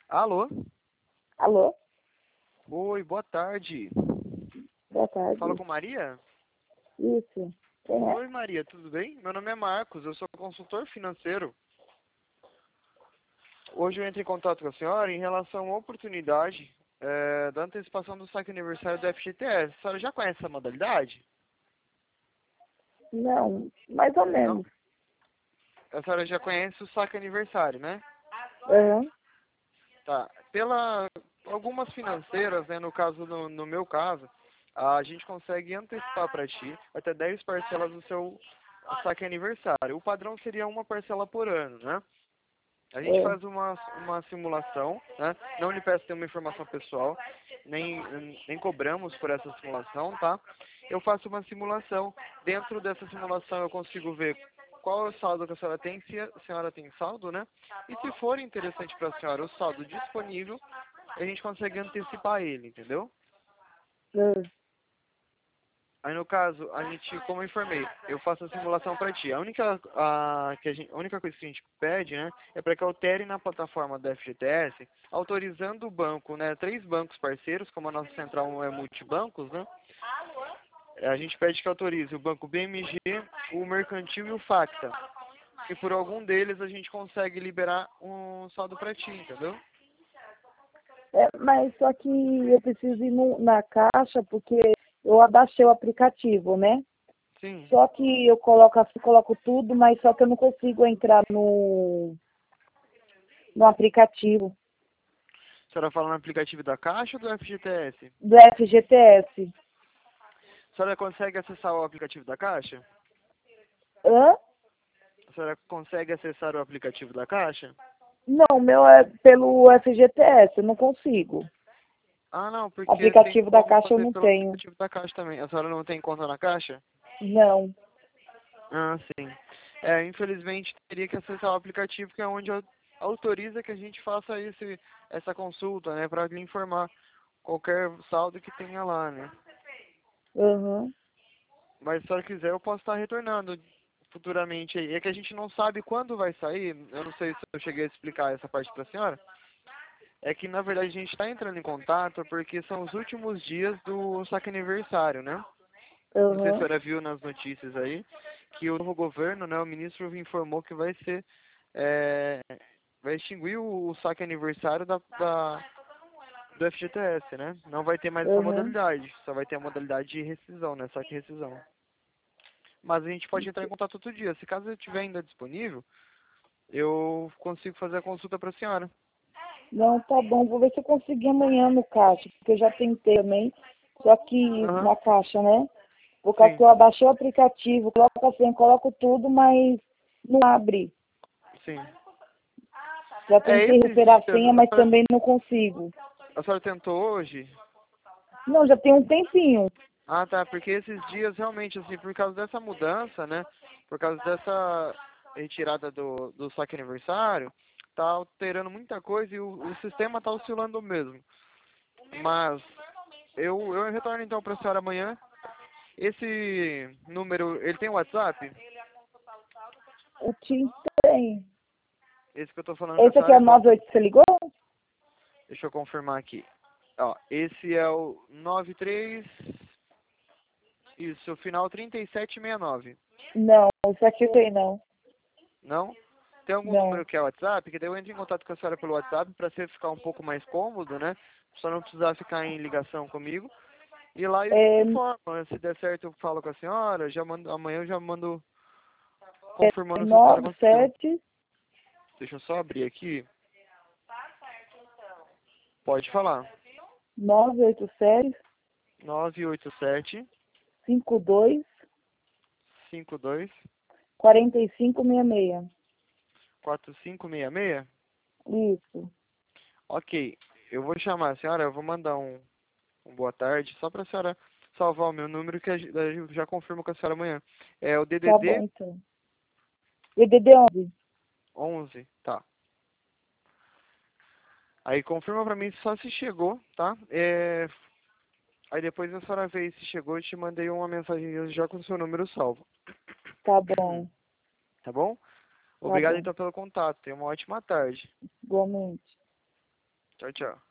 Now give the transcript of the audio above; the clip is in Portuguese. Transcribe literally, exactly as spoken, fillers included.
Alô? Alô? Oi, boa tarde. Boa tarde. Fala com Maria? Isso. Quem é? Oi, Maria, tudo bem? Meu nome é Marcos, eu sou consultor financeiro. Hoje eu entro em contato com a senhora em relação à oportunidade é, da antecipação do saque aniversário do F G T S. A senhora já conhece essa modalidade? Não, mais ou Não? menos. A senhora já conhece o saque aniversário, né? Aham. Tá. Pela algumas financeiras, né, no caso no, no meu caso, a gente consegue antecipar para ti até dez parcelas do seu saque aniversário. O padrão seria uma parcela por ano, né? A gente É. faz uma, uma simulação, né? Não lhe peço nenhuma informação pessoal, nem, nem cobramos por essa simulação, tá? Eu faço uma simulação. Dentro dessa simulação eu consigo ver qual é o saldo que a senhora tem, se a senhora tem saldo, né? E se for interessante para a senhora o saldo disponível, a gente consegue antecipar ele, entendeu? Ah, Aí no caso, a gente, como eu informei, eu faço a simulação para ti. A única, a, que a, gente, a única coisa que a gente pede, né, é para que altere na plataforma da F G T S, autorizando o banco, né, três bancos parceiros, como a nossa central é multibancos, né, a gente pede que autorize o banco B M G, o Mercantil e o Facta. E por algum deles a gente consegue liberar um saldo para ti, entendeu? é, mas só que eu preciso ir no- na caixa porque eu abaixei o aplicativo, né? Sim. Só que eu coloco assim, coloco tudo, mas só que eu não consigo entrar no, no aplicativo A senhora fala no aplicativo da Caixa ou do F G T S? do F G T S. A senhora consegue acessar o aplicativo da Caixa? Hã? A senhora consegue acessar o aplicativo da Caixa? Não, meu é pelo F G T S, eu não consigo. Ah, não, porque tem Aplicativo da como caixa eu fazer não pelo tenho. aplicativo da Caixa também. A senhora não tem conta na Caixa? Não. Ah, sim. É, infelizmente teria que acessar o aplicativo, que é onde au- autoriza que a gente faça esse, essa consulta, né, para lhe informar qualquer saldo que tenha lá, né. Aham. Mas se a senhora quiser, eu posso estar retornando futuramente aí. É que a gente não sabe quando vai sair, eu não sei se eu cheguei a explicar essa parte para a senhora. É que, na verdade, a gente está entrando em contato porque são os últimos dias do saque aniversário, né? Não sei se a Aham. senhora viu nas notícias aí, que o novo governo, né, o ministro informou que vai ser, é, vai extinguir o, o saque aniversário da, da, do F G T S, né? Não vai ter mais essa Aham. modalidade, só vai ter a modalidade de rescisão, né, saque e rescisão. Mas a gente pode entrar em contato outro dia. Se caso eu estiver ainda disponível, eu consigo fazer a consulta para a senhora. Não, tá bom. Vou ver se eu consigo amanhã no caixa, porque eu já tentei também. Só que Aham, na caixa, né? Por causa sim, que eu abaixei o aplicativo, coloco assim, coloco tudo, mas não abre. sim. Já É, tentei esses recuperar a dias, senha, a mas senhora, também não consigo. a senhora tentou hoje? Não, já tem um tempinho. Ah, tá, porque esses dias realmente, assim, por causa dessa mudança, né, por causa dessa retirada do, do saque aniversário, tá alterando muita coisa e o, o sistema tá oscilando mesmo. Mas eu, eu retorno então para a senhora amanhã. Esse número, ele tem WhatsApp? O Tim tem. Esse que eu tô falando com a Esse aqui é senhora o é qual? nove oito que você ligou? Deixa eu confirmar aqui. Ó, esse é o nove três, isso, final trinta e sete sessenta e nove. Não, esse aqui tem não. Não? Tem algum Não. número que é WhatsApp? Que daí eu entro em contato com a senhora pelo WhatsApp para você ficar um pouco mais cômodo, né? Só não precisar ficar em ligação comigo. E lá eu É, informo. Se der certo, eu falo com a senhora. Já mando, amanhã eu já mando é confirmando se a senhora nove conseguiu. sete Deixa eu só abrir aqui. Pode falar. nove oito sete nove oito sete, cinco dois cinco dois, quatro cinco seis seis. quatro cinco seis seis. Isso. Ok. Eu vou chamar a senhora. Eu vou mandar um, um boa tarde. Só para a senhora salvar o meu número que a gen- eu já confirmo com a senhora amanhã. É o Tá D D D bom, então. D D D onze. onze, tá. Aí confirma pra mim só se chegou, tá? É, aí depois a senhora vê se chegou, eu te mandei uma mensagem já com o seu número salvo. Tá bom. Tá bom? Tá Obrigado bom. então pelo contato. Tenha uma ótima tarde. Igualmente. Tchau, tchau.